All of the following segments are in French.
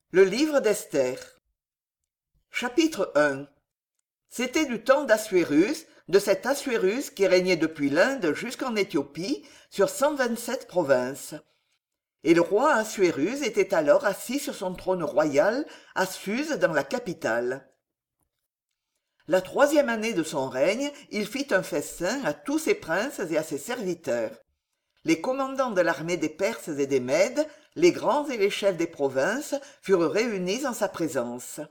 Le livre d'Esther. Chapitre 1. C'était du temps d'Assuérus, de cet Assuérus qui régnait depuis l'Inde jusqu'en Éthiopie sur 127 provinces. Et le roi Assuérus était alors assis sur son trône royal à Suse dans la capitale. La 3e année de son règne, il fit un festin à tous ses princes et à ses serviteurs. Les commandants de l'armée des Perses et des Mèdes, les grands et les chefs des provinces furent réunis en sa présence.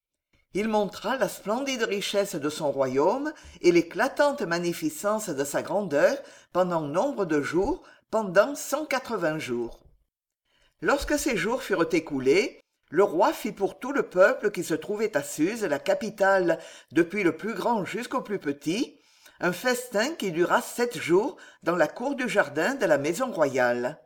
Il montra la splendide richesse de son royaume et l'éclatante magnificence de sa grandeur pendant nombre de jours, pendant 180 jours. Lorsque ces jours furent écoulés, le roi fit pour tout le peuple qui se trouvait à Suse, la capitale, depuis le plus grand jusqu'au plus petit, un festin qui dura 7 jours dans la cour du jardin de la maison royale.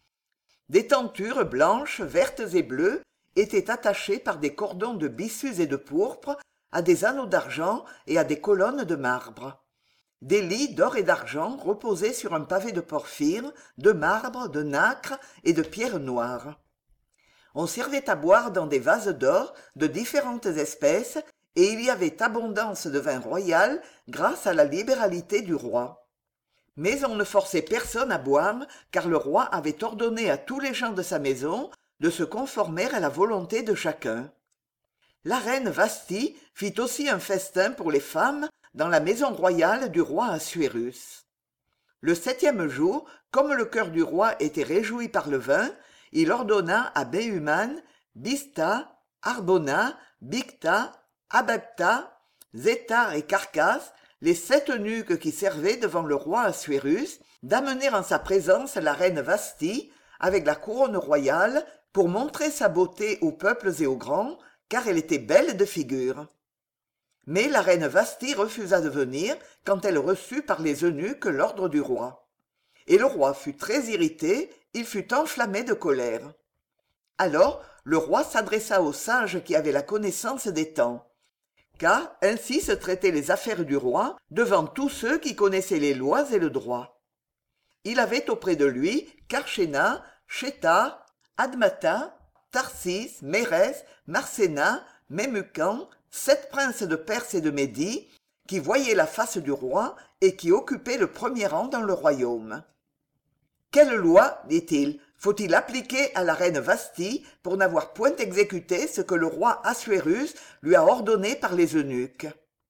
Des tentures blanches, vertes et bleues étaient attachées par des cordons de byssus et de pourpre à des anneaux d'argent et à des colonnes de marbre. Des lits d'or et d'argent reposaient sur un pavé de porphyre, de marbre, de nacre et de pierre noire. On servait à boire dans des vases d'or de différentes espèces et il y avait abondance de vin royal grâce à la libéralité du roi. Mais on ne forçait personne à boire, car le roi avait ordonné à tous les gens de sa maison de se conformer à la volonté de chacun. La reine Vasthi fit aussi un festin pour les femmes dans la maison royale du roi Assuérus. Le 7e jour, comme le cœur du roi était réjoui par le vin, il ordonna à Béhuman, Bista, Arbona, Bicta, Abagtha, Zéthar et Carcas, les 7 eunuques qui servaient devant le roi Assuérus, d'amener en sa présence la reine Vasthi avec la couronne royale pour montrer sa beauté aux peuples et aux grands, car elle était belle de figure. Mais la reine Vasthi refusa de venir quand elle reçut par les eunuques l'ordre du roi. Et le roi fut très irrité, il fut enflammé de colère. Alors le roi s'adressa aux sages qui avaient la connaissance des temps. Car ainsi se traitaient les affaires du roi devant tous ceux qui connaissaient les lois et le droit. Il avait auprès de lui Karchéna, Shétar, Admatha, Tarsis, Mérès, Marséna, Mémucan, 7 princes de Perse et de Médie, qui voyaient la face du roi et qui occupaient le premier rang dans le royaume. « Quelle loi, dit-il, faut-il appliquer à la reine Vasthi pour n'avoir point exécuté ce que le roi Assuérus lui a ordonné par les eunuques ?»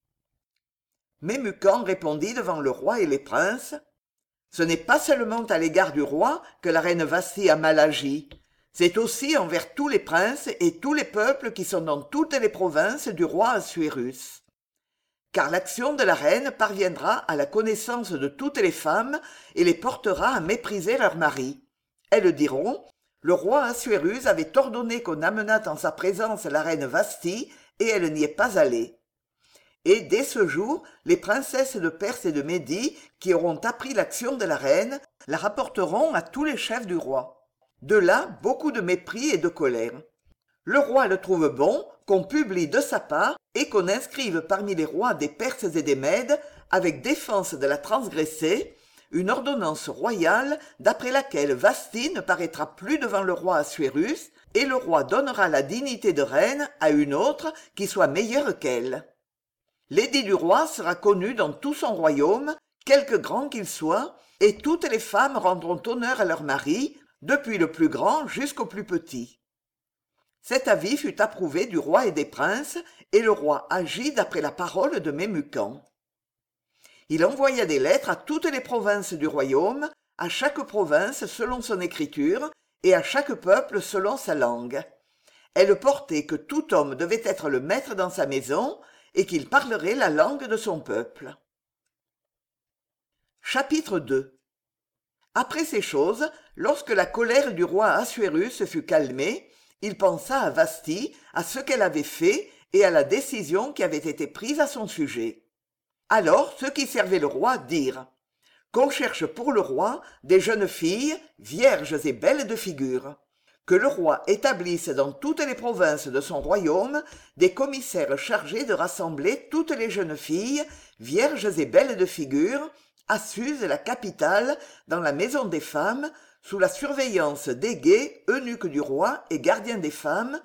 Mémucan répondit devant le roi et les princes, « Ce n'est pas seulement à l'égard du roi que la reine Vasthi a mal agi, c'est aussi envers tous les princes et tous les peuples qui sont dans toutes les provinces du roi Assuérus. Car l'action de la reine parviendra à la connaissance de toutes les femmes et les portera à mépriser leurs maris. Elles diront, le roi Assuérus avait ordonné qu'on amenât en sa présence la reine Vasthi, et elle n'y est pas allée. Et dès ce jour, les princesses de Perse et de Médie, qui auront appris l'action de la reine, la rapporteront à tous les chefs du roi. De là, beaucoup de mépris et de colère. Le roi le trouve bon qu'on publie de sa part et qu'on inscrive parmi les rois des Perses et des Mèdes, avec défense de la transgresser, une ordonnance royale d'après laquelle Vasthi ne paraîtra plus devant le roi Assuérus, et le roi donnera la dignité de reine à une autre qui soit meilleure qu'elle. L'édit du roi sera connu dans tout son royaume, quelque grand qu'il soit, et toutes les femmes rendront honneur à leur mari, depuis le plus grand jusqu'au plus petit. Cet avis fut approuvé du roi et des princes, et le roi agit d'après la parole de Mémucan. Il envoya des lettres à toutes les provinces du royaume, à chaque province selon son écriture, et à chaque peuple selon sa langue. Elles portaient que tout homme devait être le maître dans sa maison, et qu'il parlerait la langue de son peuple. Chapitre 2. Après ces choses, lorsque la colère du roi Assuérus fut calmée, il pensa à Vasthi, à ce qu'elle avait fait et à la décision qui avait été prise à son sujet. Alors ceux qui servaient le roi dirent « Qu'on cherche pour le roi des jeunes filles, vierges et belles de figure. Que le roi établisse dans toutes les provinces de son royaume des commissaires chargés de rassembler toutes les jeunes filles, vierges et belles de figure, à Suse, la capitale, dans la maison des femmes, sous la surveillance d'Égée, eunuque du roi et gardien des femmes,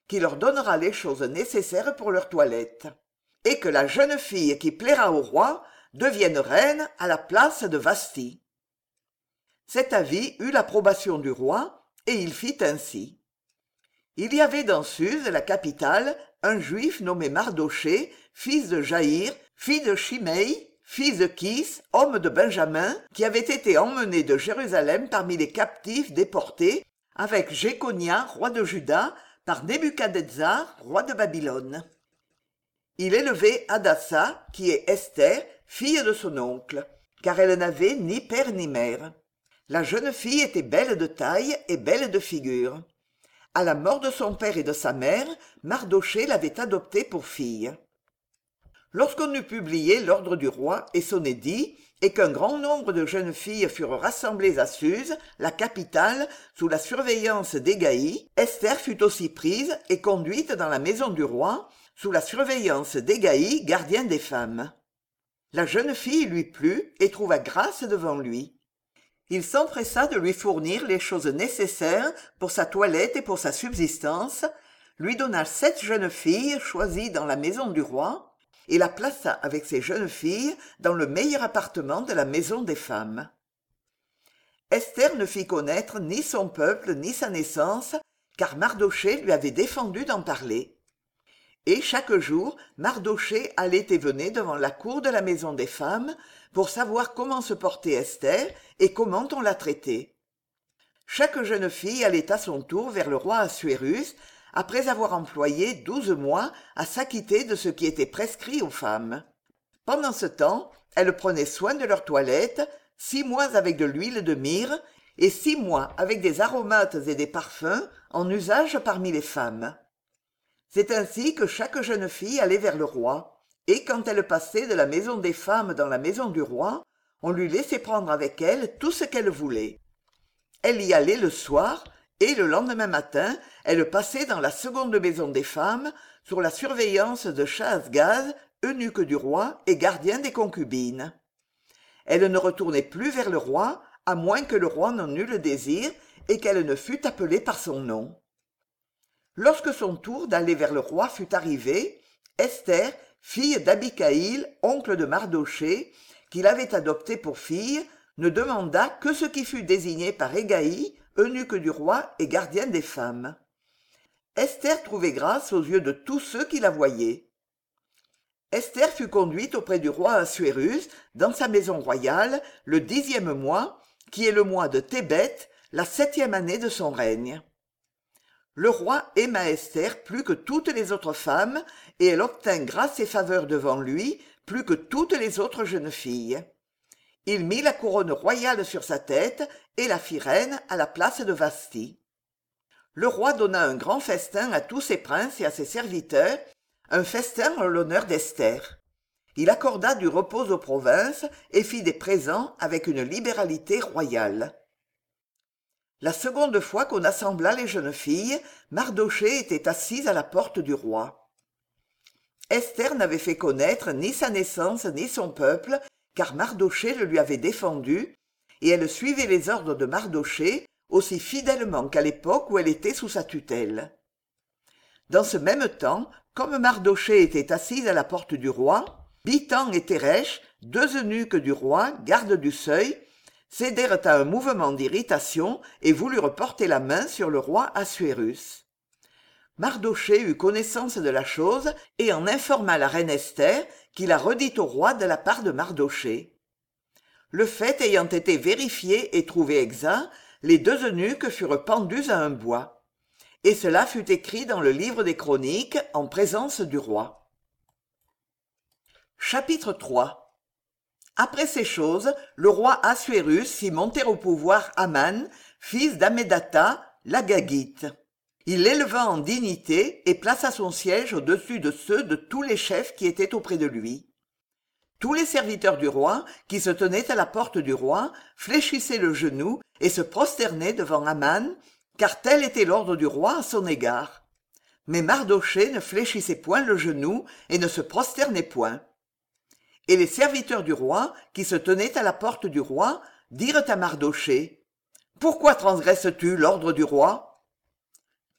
qui leur donnera les choses nécessaires pour leur toilette, et que la jeune fille qui plaira au roi devienne reine à la place de Vasthi. Cet avis eut l'approbation du roi, et il fit ainsi. Il y avait dans Suse, la capitale, un juif nommé Mardochée, fils de Jaïr, fils de Shimei, fils de Kis, homme de Benjamin, qui avait été emmené de Jérusalem parmi les captifs déportés, avec Jéconia, roi de Juda, par Nebuchadnezzar, roi de Babylone. Il élevait Hadassa, qui est Esther, fille de son oncle, car elle n'avait ni père ni mère. La jeune fille était belle de taille et belle de figure. À la mort de son père et de sa mère, Mardochée l'avait adoptée pour fille. Lorsqu'on eut publié l'ordre du roi et son édit, et qu'un grand nombre de jeunes filles furent rassemblées à Suse, la capitale, sous la surveillance d'Hégaï, Esther fut aussi prise et conduite dans la maison du roi, sous la surveillance d'Hégaï, gardien des femmes. La jeune fille lui plut et trouva grâce devant lui. Il s'empressa de lui fournir les choses nécessaires pour sa toilette et pour sa subsistance, lui donna 7 jeunes filles choisies dans la maison du roi, et la plaça avec ses jeunes filles dans le meilleur appartement de la maison des femmes. Esther ne fit connaître ni son peuple ni sa naissance, car Mardochée lui avait défendu d'en parler. Et chaque jour, Mardochée allait et venait devant la cour de la maison des femmes pour savoir comment se portait Esther et comment on la traitait. Chaque jeune fille allait à son tour vers le roi Assuérus, après avoir employé 12 mois à s'acquitter de ce qui était prescrit aux femmes. Pendant ce temps, elles prenaient soin de leur toilette, 6 mois avec de l'huile de myrrhe et 6 mois avec des aromates et des parfums en usage parmi les femmes. C'est ainsi que chaque jeune fille allait vers le roi, et quand elle passait de la maison des femmes dans la maison du roi, on lui laissait prendre avec elle tout ce qu'elle voulait. Elle y allait le soir, et le lendemain matin, elle passait dans la seconde maison des femmes, sous la surveillance de Shaasgaz, eunuque du roi et gardien des concubines. Elle ne retournait plus vers le roi, à moins que le roi n'en eût le désir, et qu'elle ne fût appelée par son nom. Lorsque son tour d'aller vers le roi fut arrivé, Esther, fille d'Abikaïl, oncle de Mardochée, qui l'avait adoptée pour fille, ne demanda que ce qui fut désigné par Hégaï, eunuque du roi et gardien des femmes. Esther trouvait grâce aux yeux de tous ceux qui la voyaient. Esther fut conduite auprès du roi Assuérus dans sa maison royale le 10e mois, qui est le mois de Tébet, la 7e année de son règne. Le roi aima Esther plus que toutes les autres femmes, et elle obtint grâce et faveur devant lui plus que toutes les autres jeunes filles. Il mit la couronne royale sur sa tête et la fit reine à la place de Vasthi. Le roi donna un grand festin à tous ses princes et à ses serviteurs, un festin en l'honneur d'Esther. Il accorda du repos aux provinces et fit des présents avec une libéralité royale. La seconde fois qu'on assembla les jeunes filles, Mardochée était assise à la porte du roi. Esther n'avait fait connaître ni sa naissance ni son peuple, car Mardochée le lui avait défendu, et elle suivait les ordres de Mardochée aussi fidèlement qu'à l'époque où elle était sous sa tutelle. Dans ce même temps, comme Mardochée était assise à la porte du roi, Bitan et Téresh, 2 eunuques du roi, gardes du seuil, cédèrent à un mouvement d'irritation et voulurent porter la main sur le roi Assuérus. Mardochée eut connaissance de la chose et en informa la reine Esther, qui la redit au roi de la part de Mardochée. Le fait ayant été vérifié et trouvé exact, les 2 eunuques furent pendus à un bois. Et cela fut écrit dans le livre des Chroniques en présence du roi. Chapitre 3. Après ces choses, le roi Assuérus fit monter au pouvoir Aman, fils d'Ammédatha, l'Agagite. Il l'éleva en dignité et plaça son siège au-dessus de ceux de tous les chefs qui étaient auprès de lui. Tous les serviteurs du roi, qui se tenaient à la porte du roi, fléchissaient le genou et se prosternaient devant Aman, car tel était l'ordre du roi à son égard. Mais Mardochée ne fléchissait point le genou et ne se prosternait point. Et les serviteurs du roi, qui se tenaient à la porte du roi, dirent à Mardochée : « Pourquoi transgresses-tu l'ordre du roi ? »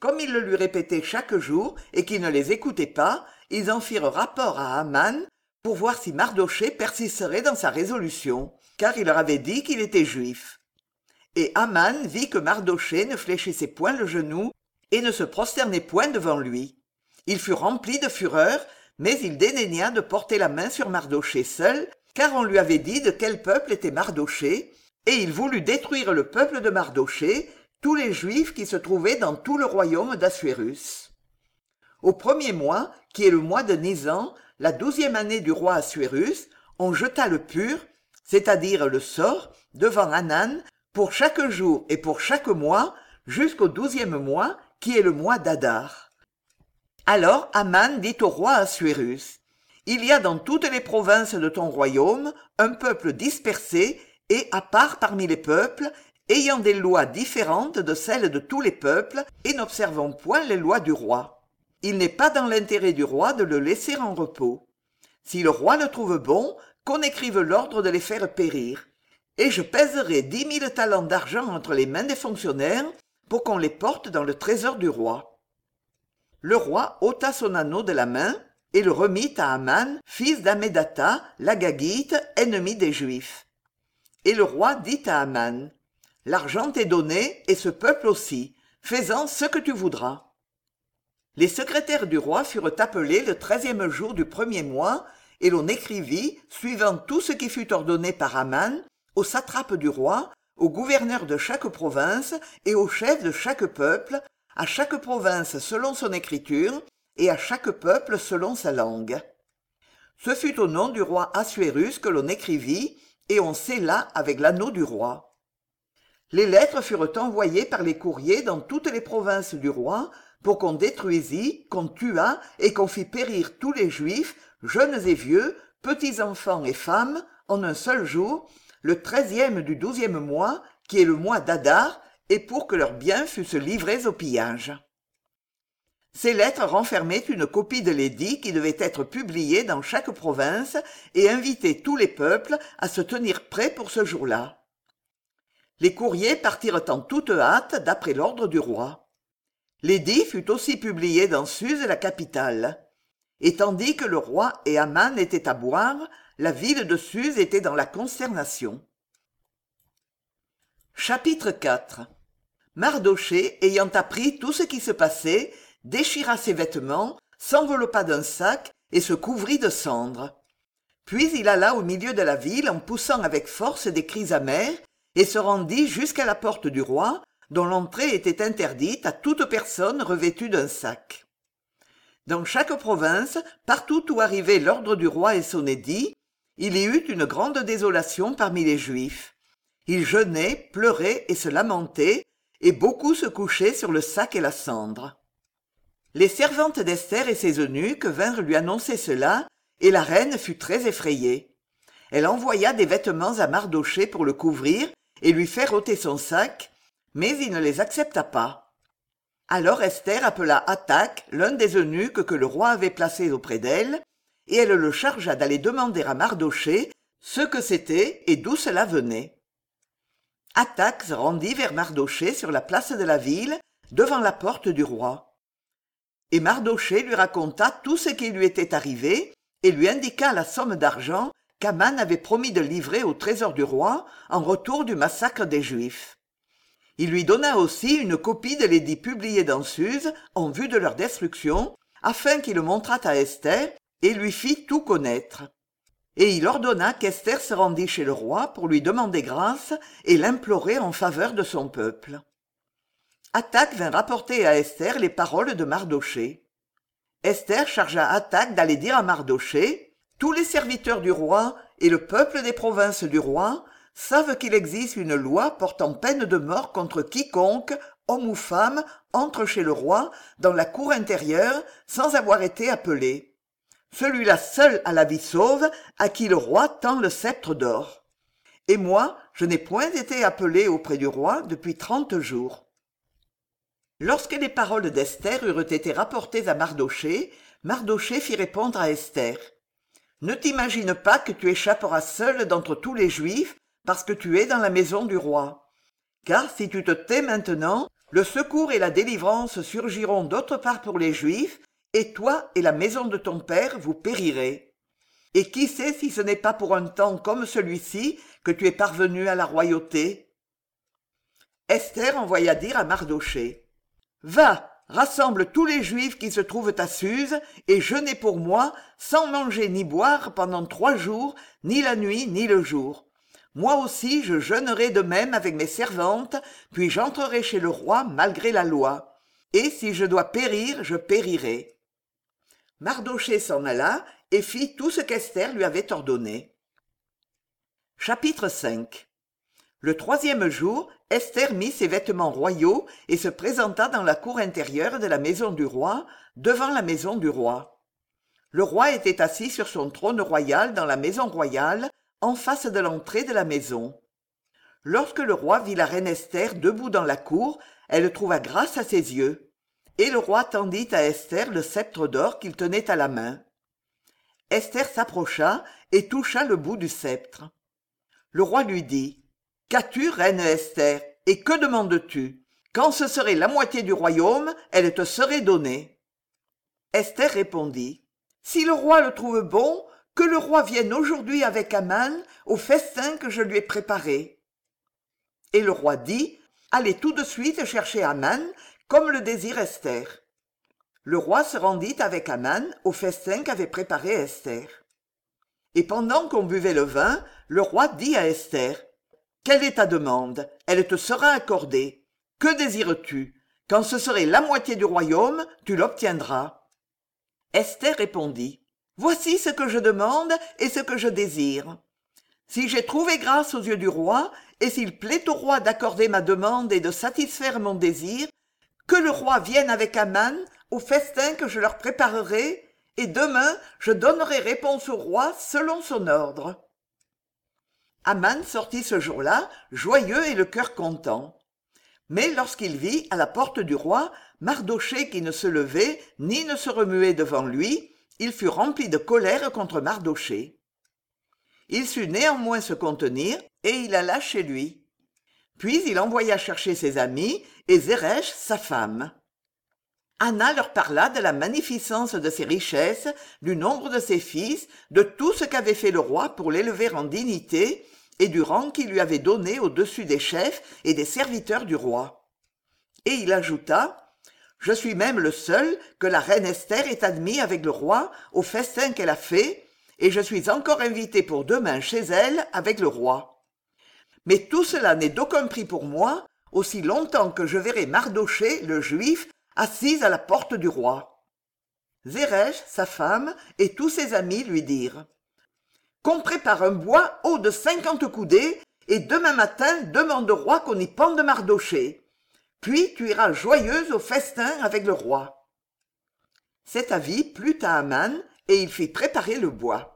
Comme il le lui répétait chaque jour et qu'il ne les écoutait pas, ils en firent rapport à Aman pour voir si Mardochée persisterait dans sa résolution, car il leur avait dit qu'il était juif. Et Aman vit que Mardochée ne fléchissait point le genou et ne se prosternait point devant lui. Il fut rempli de fureur, mais il dédaigna de porter la main sur Mardochée seul, car on lui avait dit de quel peuple était Mardochée, et il voulut détruire le peuple de Mardochée, tous les Juifs qui se trouvaient dans tout le royaume d'Assuérus. Au premier mois, qui est le mois de Nisan, la 12e année du roi Assuérus, on jeta le pur, c'est-à-dire le sort, devant Hanan, pour chaque jour et pour chaque mois, jusqu'au 12e mois, qui est le mois d'Adar. Alors Haman dit au roi Assuérus, « Il y a dans toutes les provinces de ton royaume un peuple dispersé et à part parmi les peuples, ayant des lois différentes de celles de tous les peuples et n'observant point les lois du roi. Il n'est pas dans l'intérêt du roi de le laisser en repos. Si le roi le trouve bon, qu'on écrive l'ordre de les faire périr. Et je pèserai 10 000 talents d'argent entre les mains des fonctionnaires pour qu'on les porte dans le trésor du roi. » Le roi ôta son anneau de la main et le remit à Haman, fils d'Hammédatha, l'Agagite, ennemi des Juifs. Et le roi dit à Haman, « L'argent t'est donné, et ce peuple aussi. Fais-en ce que tu voudras. » Les secrétaires du roi furent appelés le 13e jour du premier mois, et l'on écrivit, suivant tout ce qui fut ordonné par Haman, aux satrapes du roi, aux gouverneurs de chaque province et aux chefs de chaque peuple, à chaque province selon son écriture, et à chaque peuple selon sa langue. Ce fut au nom du roi Assuérus que l'on écrivit, et on scella avec l'anneau du roi. Les lettres furent envoyées par les courriers dans toutes les provinces du roi, pour qu'on détruisît, qu'on tuât et qu'on fît périr tous les Juifs, jeunes et vieux, petits enfants et femmes, en un seul jour, le 13e du 12e mois, qui est le mois d'Adar, et pour que leurs biens fussent livrés au pillage. Ces lettres renfermaient une copie de l'édit qui devait être publié dans chaque province et inviter tous les peuples à se tenir prêts pour ce jour-là. Les courriers partirent en toute hâte d'après l'ordre du roi. L'édit fut aussi publié dans Suse, la capitale. Et tandis que le roi et Haman étaient à boire, la ville de Suse était dans la consternation. Chapitre 4. Mardochée, ayant appris tout ce qui se passait, déchira ses vêtements, s'enveloppa d'un sac et se couvrit de cendres. Puis il alla au milieu de la ville en poussant avec force des cris amers et se rendit jusqu'à la porte du roi, dont l'entrée était interdite à toute personne revêtue d'un sac. Dans chaque province, partout où arrivait l'ordre du roi et son édit, il y eut une grande désolation parmi les Juifs. Ils jeûnaient, pleuraient et se lamentaient, et beaucoup se couchaient sur le sac et la cendre. Les servantes d'Esther et ses eunuques vinrent lui annoncer cela, et la reine fut très effrayée. Elle envoya des vêtements à Mardochée pour le couvrir et lui faire ôter son sac, mais il ne les accepta pas. Alors Esther appela Hathach, l'un des eunuques que le roi avait placés auprès d'elle, et elle le chargea d'aller demander à Mardochée ce que c'était et d'où cela venait. Hathach se rendit vers Mardochée sur la place de la ville, devant la porte du roi. Et Mardochée lui raconta tout ce qui lui était arrivé et lui indiqua la somme d'argent qu'Haman avait promis de livrer au trésor du roi en retour du massacre des Juifs. Il lui donna aussi une copie de l'édit publié dans Suse en vue de leur destruction, afin qu'il le montrât à Esther et lui fit tout connaître. Et il ordonna qu'Esther se rendît chez le roi pour lui demander grâce et l'implorer en faveur de son peuple. Hathach vint rapporter à Esther les paroles de Mardochée. Esther chargea Hathach d'aller dire à Mardochée, « Tous les serviteurs du roi et le peuple des provinces du roi savent qu'il existe une loi portant peine de mort contre quiconque, homme ou femme, entre chez le roi dans la cour intérieure sans avoir été appelé. Celui-là seul a la vie sauve, à qui le roi tend le sceptre d'or. Et moi, je n'ai point été appelé auprès du roi depuis 30 jours. » Lorsque les paroles d'Esther eurent été rapportées à Mardochée, Mardochée fit répondre à Esther, « Ne t'imagine pas que tu échapperas seule d'entre tous les Juifs parce que tu es dans la maison du roi. Car si tu te tais maintenant, Le secours et la délivrance surgiront d'autre part pour les Juifs, et toi et la maison de ton père vous périrez. Et qui sait si ce n'est pas pour un temps comme celui-ci que tu es parvenu à la royauté ?» Esther envoya dire à Mardochée: « Va, rassemble tous les Juifs qui se trouvent à Suse, et jeûnez pour moi, sans manger ni boire pendant 3 jours, ni la nuit ni le jour. Moi aussi je jeûnerai de même avec mes servantes, puis j'entrerai chez le roi malgré la loi. Et si je dois périr, je périrai. » Mardochée s'en alla et fit tout ce qu'Esther lui avait ordonné. Chapitre 5. Le 3e jour, Esther mit ses vêtements royaux et se présenta dans la cour intérieure de la maison du roi, devant la maison du roi. Le roi était assis sur son trône royal dans la maison royale, en face de l'entrée de la maison. Lorsque le roi vit la reine Esther debout dans la cour, elle trouva grâce à ses yeux. Et le roi tendit à Esther le sceptre d'or qu'il tenait à la main. Esther s'approcha et toucha le bout du sceptre. Le roi lui dit: « Qu'as-tu, reine Esther, et que demandes-tu? Quand ce serait la moitié du royaume, elle te serait donnée. » Esther répondit: « Si le roi le trouve bon, que le roi vienne aujourd'hui avec Aman au festin que je lui ai préparé. » Et le roi dit: « Allez tout de suite chercher Aman, comme le désire Esther. » Le roi se rendit avec Aman au festin qu'avait préparé Esther. Et pendant qu'on buvait le vin, le roi dit à Esther: « Quelle est ta demande? Elle te sera accordée. Que désires-tu? Quand ce serait la moitié du royaume, tu l'obtiendras. » Esther répondit: « Voici ce que je demande et ce que je désire. Si j'ai trouvé grâce aux yeux du roi, et s'il plaît au roi d'accorder ma demande et de satisfaire mon désir, que le roi vienne avec Aman au festin que je leur préparerai, et demain je donnerai réponse au roi selon son ordre. » Aman sortit ce jour-là, joyeux et le cœur content. Mais lorsqu'il vit, à la porte du roi, Mardochée qui ne se levait ni ne se remuait devant lui, il fut rempli de colère contre Mardochée. Il sut néanmoins se contenir, et il alla chez lui. Puis il envoya chercher ses amis et Zeresh, sa femme. Anna leur parla de la magnificence de ses richesses, du nombre de ses fils, de tout ce qu'avait fait le roi pour l'élever en dignité, et du rang qu'il lui avait donné au-dessus des chefs et des serviteurs du roi. Et il ajouta: « Je suis même le seul que la reine Esther ait admis avec le roi au festin qu'elle a fait, et je suis encore invité pour demain chez elle avec le roi. Mais tout cela n'est d'aucun prix pour moi, aussi longtemps que je verrai Mardochée, le juif, assise à la porte du roi. » Zeresh, sa femme, et tous ses amis lui dirent: « Qu'on prépare un bois haut de 50 coudées, et demain matin demande au roi qu'on y pende Mardochée. Puis tu iras joyeuse au festin avec le roi. » Cet avis plut à Aman, et il fit préparer le bois.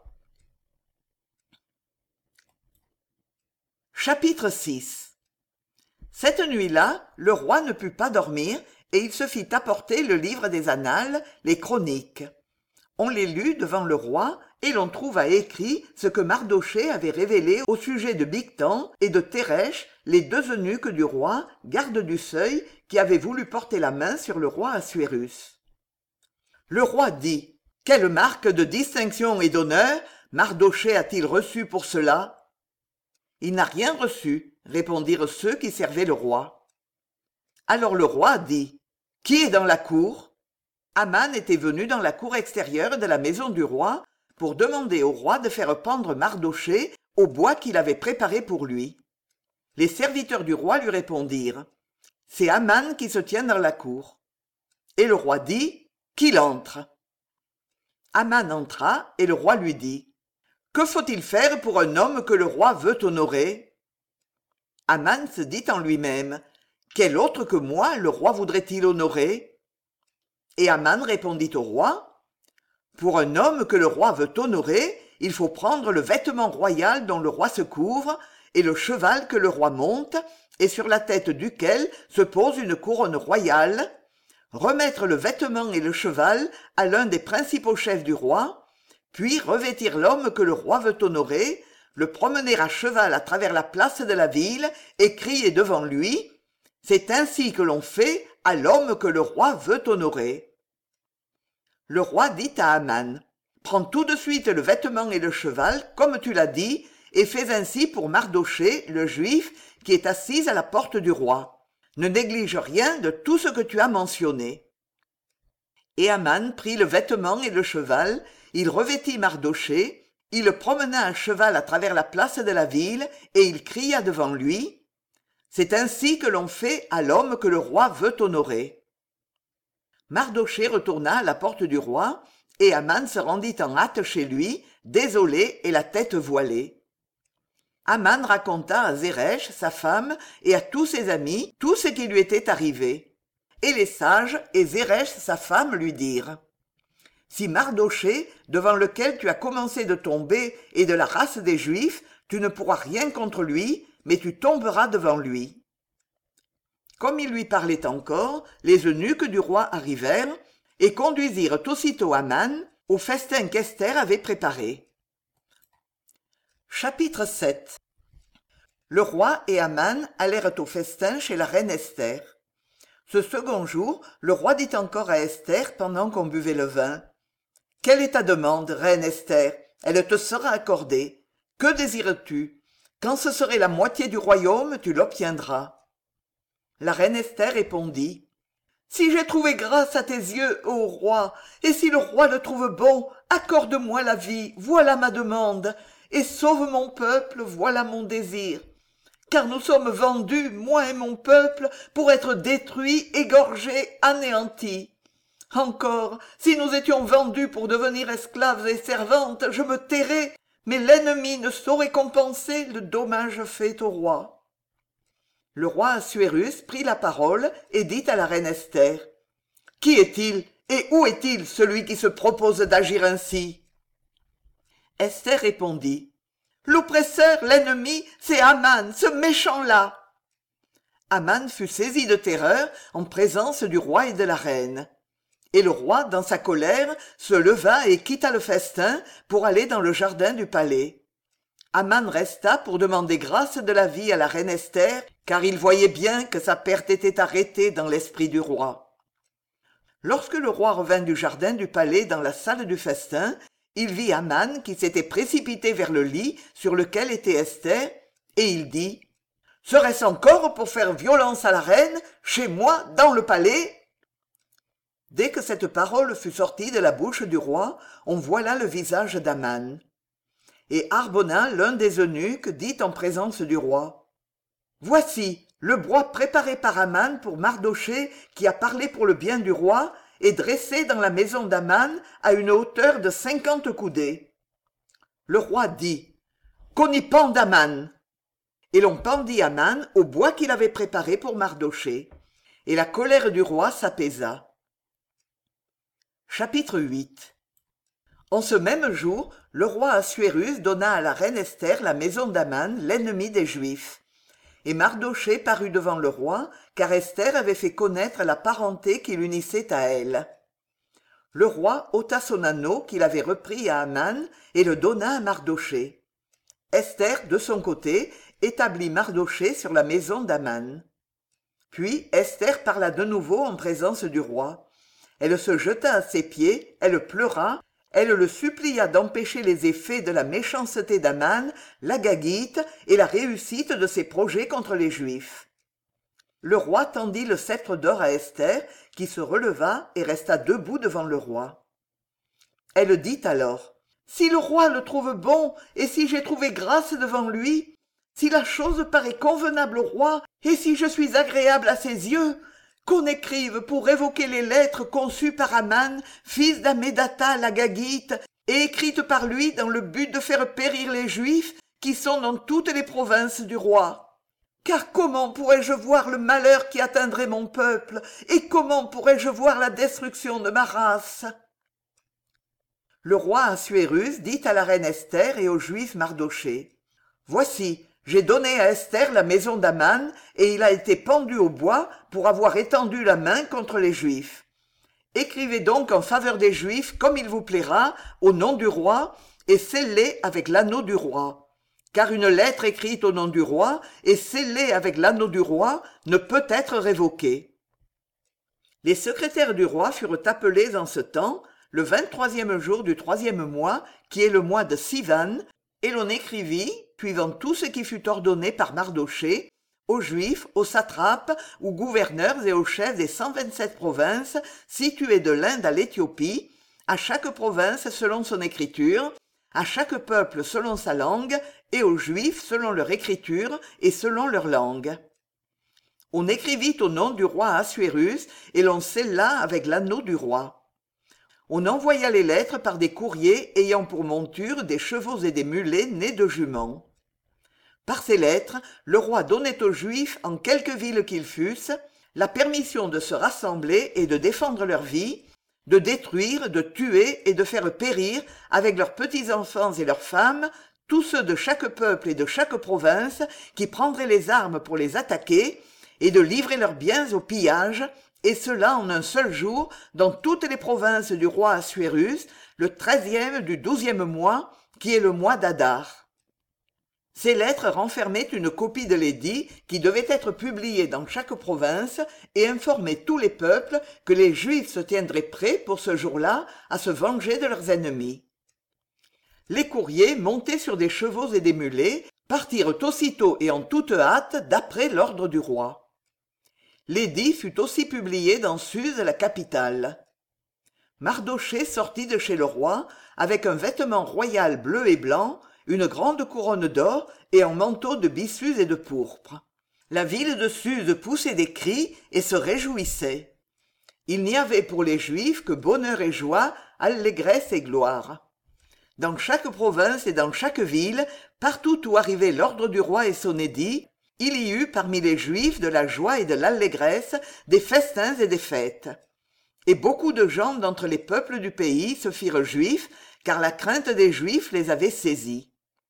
Chapitre 6. Cette nuit-là, le roi ne put pas dormir, et il se fit apporter le livre des annales, les chroniques. On les lut devant le roi, et l'on trouva écrit ce que Mardochée avait révélé au sujet de Bigtan et de Téresh, les 2 eunuques du roi, gardes du seuil, qui avaient voulu porter la main sur le roi Assuérus. Le roi dit: « Quelle marque de distinction et d'honneur Mardochée a-t-il reçu pour cela ?» « Il n'a rien reçu, » répondirent ceux qui servaient le roi. Alors le roi dit: « Qui est dans la cour ?» Aman était venu dans la cour extérieure de la maison du roi pour demander au roi de faire pendre Mardochée au bois qu'il avait préparé pour lui. Les serviteurs du roi lui répondirent: « C'est Aman qui se tient dans la cour. » Et le roi dit: « Qu'il entre. » Aman entra, et le roi lui dit: « Que faut-il faire pour un homme que le roi veut honorer ?» Aman se dit en lui-même: « Quel autre que moi le roi voudrait-il honorer ?» Et Aman répondit au roi: « Pour un homme que le roi veut honorer, il faut prendre le vêtement royal dont le roi se couvre, et le cheval que le roi monte, et sur la tête duquel se pose une couronne royale, remettre le vêtement et le cheval à l'un des principaux chefs du roi, puis revêtir l'homme que le roi veut honorer, le promener à cheval à travers la place de la ville, et crier devant lui: C'est ainsi que l'on fait à l'homme que le roi veut honorer. Le roi dit à Aman, « Prends tout de suite le vêtement et le cheval, comme tu l'as dit, et fais ainsi pour Mardochée, le juif, qui est assis à la porte du roi. Ne néglige rien de tout ce que tu as mentionné. » Et Aman prit le vêtement et le cheval, il revêtit Mardochée, il le promena à cheval à travers la place de la ville, et il cria devant lui, « C'est ainsi que l'on fait à l'homme que le roi veut honorer. » Mardochée retourna à la porte du roi, et Aman se rendit en hâte chez lui, désolé et la tête voilée. Aman raconta à Zeresh, sa femme, et à tous ses amis tout ce qui lui était arrivé. Et les sages et Zeresh, sa femme, lui dirent, « Si Mardochée, devant lequel tu as commencé de tomber, est de la race des Juifs, tu ne pourras rien contre lui, mais tu tomberas devant lui. » Comme il lui parlait encore, les eunuques du roi arrivèrent et conduisirent aussitôt Aman au festin qu'Esther avait préparé. Chapitre 7. Le roi et Aman allèrent au festin chez la reine Esther. Ce second jour, le roi dit encore à Esther pendant qu'on buvait le vin, « Quelle est ta demande, reine Esther? Elle te sera accordée. Que désires-tu? Quand ce serait la moitié du royaume, tu l'obtiendras. » La reine Esther répondit, « Si j'ai trouvé grâce à tes yeux, ô roi, et si le roi le trouve bon, accorde-moi la vie, voilà ma demande, et sauve mon peuple, voilà mon désir. Car nous sommes vendus, moi et mon peuple, pour être détruits, égorgés, anéantis. Encore, si nous étions vendus pour devenir esclaves et servantes, je me tairais, mais l'ennemi ne saurait compenser le dommage fait au roi. » Le roi Assuérus prit la parole et dit à la reine Esther, « Qui est-il et où est-il celui qui se propose d'agir ainsi ?» Esther répondit, « L'oppresseur, l'ennemi, c'est Aman, ce méchant-là. » Aman fut saisi de terreur en présence du roi et de la reine. Et le roi, dans sa colère, se leva et quitta le festin pour aller dans le jardin du palais. Aman resta pour demander grâce de la vie à la reine Esther, car il voyait bien que sa perte était arrêtée dans l'esprit du roi. Lorsque le roi revint du jardin du palais dans la salle du festin, il vit Aman qui s'était précipité vers le lit sur lequel était Esther, et il dit, « Serait-ce encore pour faire violence à la reine, chez moi, dans le palais ?» Dès que cette parole fut sortie de la bouche du roi, on voila le visage d'Aman. Et Harbona, l'un des eunuques, dit en présence du roi, « Voici, le bois préparé par Aman pour Mardochée, qui a parlé pour le bien du roi, est dressé dans la maison d'Aman à une hauteur de 50 coudées. » Le roi dit, « Qu'on y pende Aman !» Et l'on pendit Aman au bois qu'il avait préparé pour Mardochée. Et la colère du roi s'apaisa. Chapitre 8. En ce même jour, le roi Assuérus donna à la reine Esther la maison d'Aman, l'ennemi des Juifs. Et Mardochée parut devant le roi, car Esther avait fait connaître la parenté qui l'unissait à elle. Le roi ôta son anneau qu'il avait repris à Aman et le donna à Mardochée. Esther, de son côté, établit Mardochée sur la maison d'Aman. Puis Esther parla de nouveau en présence du roi. Elle se jeta à ses pieds, elle pleura, elle le supplia d'empêcher les effets de la méchanceté d'Aman, l'Agagite et la réussite de ses projets contre les Juifs. Le roi tendit le sceptre d'or à Esther, qui se releva et resta debout devant le roi. Elle dit alors, « Si le roi le trouve bon, et si j'ai trouvé grâce devant lui, si la chose paraît convenable au roi, et si je suis agréable à ses yeux, qu'on écrive pour révoquer les lettres conçues par Aman, fils d'Hammédatha l'Agagite, et écrites par lui dans le but de faire périr les Juifs qui sont dans toutes les provinces du roi. Car comment pourrais-je voir le malheur qui atteindrait mon peuple, et comment pourrais-je voir la destruction de ma race ?» Le roi Assuérus dit à la reine Esther et au juif Mardochée, « Voici, j'ai donné à Esther la maison d'Aman, et il a été pendu au bois pour avoir étendu la main contre les Juifs. Écrivez donc en faveur des Juifs comme il vous plaira, au nom du roi, et scellez avec l'anneau du roi. car une lettre écrite au nom du roi et scellée avec l'anneau du roi ne peut être révoquée. Les secrétaires du roi furent appelés en ce temps, le 23e jour du 3e mois, qui est le mois de Sivan, et l'on écrivit, suivant tout ce qui fut ordonné par Mardochée, aux Juifs, aux satrapes, aux gouverneurs et aux chefs des 127 provinces situées de l'Inde à l'Éthiopie, à chaque province selon son écriture, à chaque peuple selon sa langue, et aux Juifs selon leur écriture et selon leur langue. On écrivit au nom du roi Assuérus, et l'on scella avec l'anneau du roi. On envoya les lettres par des courriers ayant pour monture des chevaux et des mulets nés de juments. Par ces lettres, le roi donnait aux Juifs, en quelque ville qu'ils fussent, la permission de se rassembler et de défendre leur vie, de détruire, de tuer et de faire périr, avec leurs petits-enfants et leurs femmes, tous ceux de chaque peuple et de chaque province qui prendraient les armes pour les attaquer, et de livrer leurs biens au pillage, et cela en un seul jour, dans toutes les provinces du roi Assuérus, le 13e du 12e mois, qui est le mois d'Adar. Ces lettres renfermaient une copie de l'édit qui devait être publiée dans chaque province et informaient tous les peuples que les Juifs se tiendraient prêts pour ce jour-là à se venger de leurs ennemis. Les courriers, montés sur des chevaux et des mulets, partirent aussitôt et en toute hâte d'après l'ordre du roi. L'édit fut aussi publié dans Suse, la capitale. Mardochée sortit de chez le roi avec un vêtement royal bleu et blanc, une grande couronne d'or et un manteau de byssus et de pourpre. La ville de Suse poussait des cris et se réjouissait. Il n'y avait pour les Juifs que bonheur et joie, allégresse et gloire. Dans chaque province et dans chaque ville, partout où arrivait l'ordre du roi et son édit, il y eut parmi les Juifs de la joie et de l'allégresse, des festins et des fêtes. Et beaucoup de gens d'entre les peuples du pays se firent juifs, car la crainte des Juifs les avait saisis.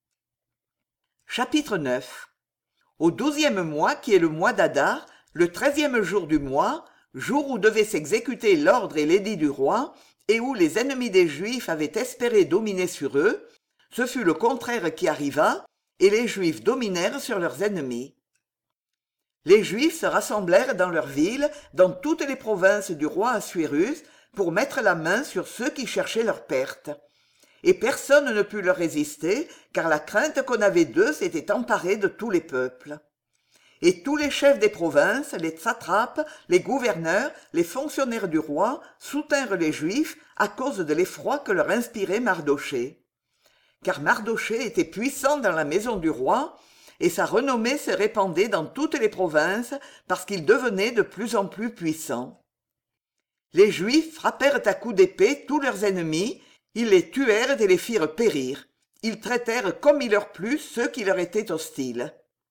Chapitre 9. Au 12e mois, qui est le mois d'Adar, le 13e jour du mois, jour où devait s'exécuter l'ordre et l'édit du roi, et où les ennemis des Juifs avaient espéré dominer sur eux, ce fut le contraire qui arriva, et les Juifs dominèrent sur leurs ennemis. Les Juifs se rassemblèrent dans leurs villes, dans toutes les provinces du roi Assuérus, pour mettre la main sur ceux qui cherchaient leur perte. Et personne ne put leur résister, car la crainte qu'on avait d'eux s'était emparée de tous les peuples. Et tous les chefs des provinces, les satrapes, les gouverneurs, les fonctionnaires du roi soutinrent les Juifs à cause de l'effroi que leur inspirait Mardochée. Car Mardochée était puissant dans la maison du roi, et sa renommée se répandait dans toutes les provinces parce qu'il devenait de plus en plus puissant. Les Juifs frappèrent à coups d'épée tous leurs ennemis, ils les tuèrent et les firent périr. Ils traitèrent comme il leur plut ceux qui leur étaient hostiles.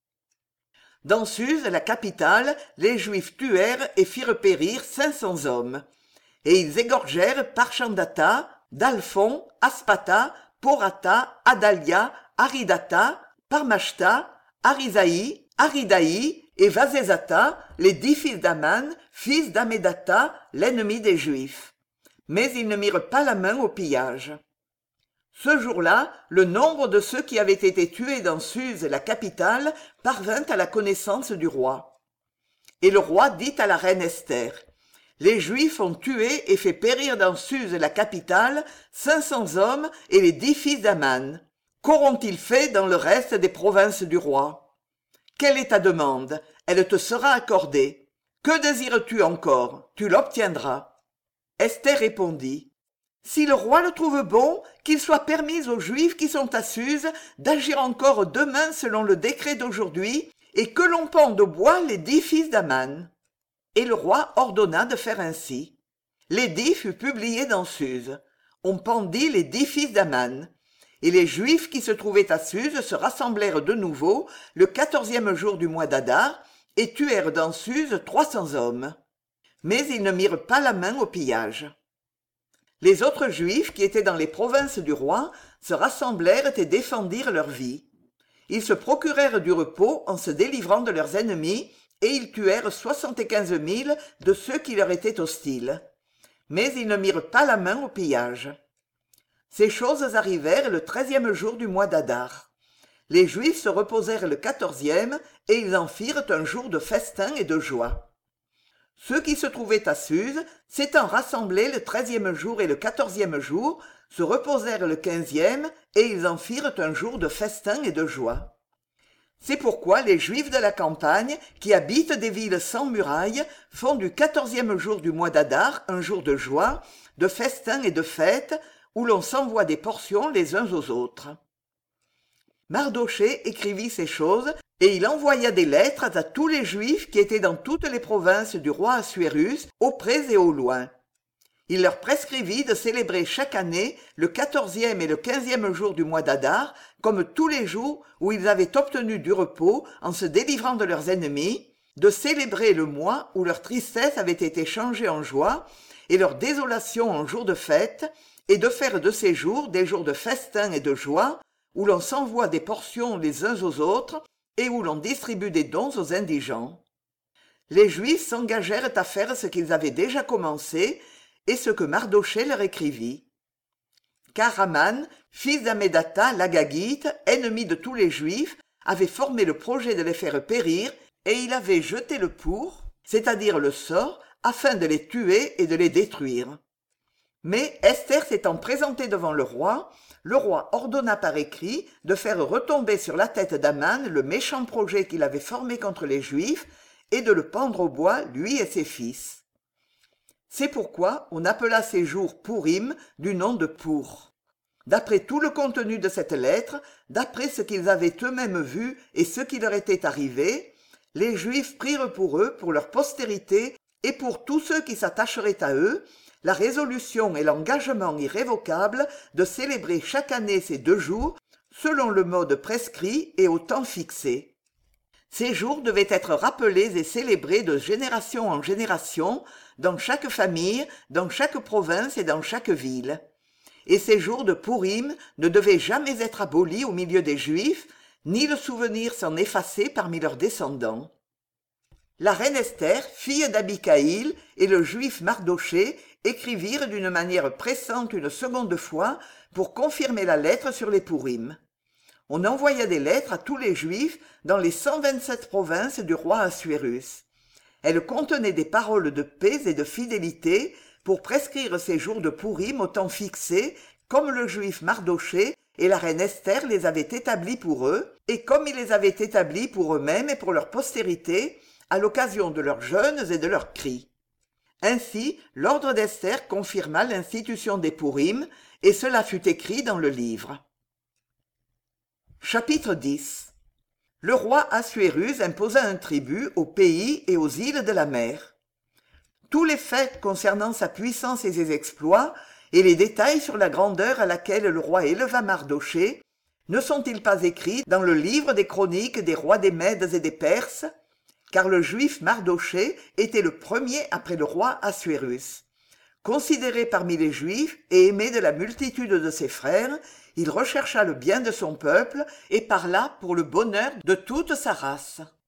Dans Suse, la capitale, les Juifs tuèrent et firent périr 500 hommes. Et ils égorgèrent Parchandata, Dalphon, Aspata, Porata, Adalia, Aridata, Parmashta, Arisaï, Aridaï et Vazézata, les 10 fils d'Aman, fils d'Amédata, l'ennemi des Juifs. Mais ils ne mirent pas la main au pillage. Ce jour-là, le nombre de ceux qui avaient été tués dans Suse, la capitale, parvint à la connaissance du roi. Et le roi dit à la reine Esther, « Les Juifs ont tué et fait périr dans Suse, la capitale, 500 hommes et les 10 fils d'Aman. Qu'auront-ils fait dans le reste des provinces du roi? Quelle est ta demande? Elle te sera accordée. Que désires-tu encore? Tu l'obtiendras. » Esther répondit, « Si le roi le trouve bon, qu'il soit permis aux Juifs qui sont à Suse d'agir encore demain selon le décret d'aujourd'hui, et que l'on pende au bois les 10 fils d'Aman. » Et le roi ordonna de faire ainsi. L'édit fut publié dans Suse. On pendit les 10 fils d'Aman. Et les Juifs qui se trouvaient à Suse se rassemblèrent de nouveau le 14e jour du mois d'Adar et tuèrent dans Suse 300 hommes. Mais ils ne mirent pas la main au pillage. Les autres Juifs qui étaient dans les provinces du roi se rassemblèrent et défendirent leur vie. Ils se procurèrent du repos en se délivrant de leurs ennemis et ils tuèrent 75 000 de ceux qui leur étaient hostiles. Mais ils ne mirent pas la main au pillage. Ces choses arrivèrent le 13e jour du mois d'Adar. Les Juifs se reposèrent le 14e, et ils en firent un jour de festin et de joie. Ceux qui se trouvaient à Suse, s'étant rassemblés le 13e jour et le 14e jour, se reposèrent le 15e, et ils en firent un jour de festin et de joie. C'est pourquoi les Juifs de la campagne, qui habitent des villes sans murailles, font du 14e jour du mois d'Adar un jour de joie, de festin et de fête, où l'on s'envoie des portions les uns aux autres. Mardochée écrivit ces choses, et il envoya des lettres à tous les Juifs qui étaient dans toutes les provinces du roi Assuérus, au près et au loin. Il leur prescrivit de célébrer chaque année le 14e et le 15e jour du mois d'Adar, comme tous les jours où ils avaient obtenu du repos en se délivrant de leurs ennemis, de célébrer le mois où leur tristesse avait été changée en joie, et leur désolation en jours de fête, et de faire de ces jours des jours de festin et de joie, où l'on s'envoie des portions les uns aux autres, et où l'on distribue des dons aux indigents. Les Juifs s'engagèrent à faire ce qu'ils avaient déjà commencé, et ce que Mardochée leur écrivit. Car Aman, fils d'Hammédatha l'Agagite, ennemi de tous les Juifs, avait formé le projet de les faire périr, et il avait jeté le pour, c'est-à-dire le sort, afin de les tuer et de les détruire. Mais Esther s'étant présentée devant le roi ordonna par écrit de faire retomber sur la tête d'Aman le méchant projet qu'il avait formé contre les Juifs, et de le pendre au bois, lui et ses fils. C'est pourquoi on appela ces jours Pourim, du nom de Pour. D'après tout le contenu de cette lettre, d'après ce qu'ils avaient eux-mêmes vu et ce qui leur était arrivé, les Juifs prirent pour eux, pour leur postérité et pour tous ceux qui s'attacheraient à eux, la résolution et l'engagement irrévocable de célébrer chaque année ces 2 jours, selon le mode prescrit et au temps fixé. Ces jours devaient être rappelés et célébrés de génération en génération, dans chaque famille, dans chaque province et dans chaque ville. Et ces jours de Pourim ne devaient jamais être abolis au milieu des Juifs, ni le souvenir s'en effacer parmi leurs descendants. La reine Esther, fille d'Abicaïl, et le juif Mardochée écrivirent d'une manière pressante une seconde fois pour confirmer la lettre sur les Pourim. On envoya des lettres à tous les Juifs dans les 127 provinces du roi Assuérus. Elles contenaient des paroles de paix et de fidélité pour prescrire ces jours de Pourim au temps fixé, comme le juif Mardochée et la reine Esther les avaient établis pour eux, et comme ils les avaient établis pour eux-mêmes et pour leur postérité, à l'occasion de leurs jeûnes et de leurs cris. Ainsi, l'ordre d'Esther confirma l'institution des Pourim, et cela fut écrit dans le livre. Chapitre 10. Le roi Assuérus imposa un tribut aux pays et aux îles de la mer. Tous les faits concernant sa puissance et ses exploits, et les détails sur la grandeur à laquelle le roi éleva Mardochée, ne sont-ils pas écrits dans le livre des chroniques des rois des Mèdes et des Perses? Car le juif Mardochée était le premier après le roi Assuérus. Considéré parmi les Juifs et aimé de la multitude de ses frères, il rechercha le bien de son peuple et parla pour le bonheur de toute sa race.